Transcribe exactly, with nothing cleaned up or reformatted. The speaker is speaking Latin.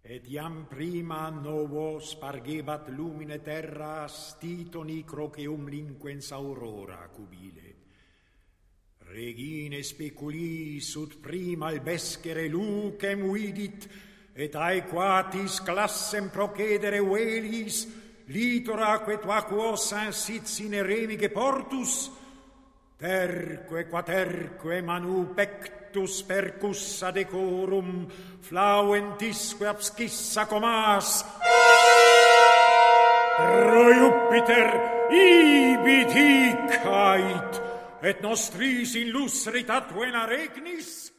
et iam prima novo spargebat lumine terras titoni croceum linquens aurora cubile. Regine speculis ut prima albescere lucem vidit, et aequatis classem procedere velis, litoraque tuaquos sit sine remige portus, terque quaterque manu pectus percussa decorum, flauentisque abscissa comas. Pro Jupiter ibi dicait, et nostris in lusritat vena regnis.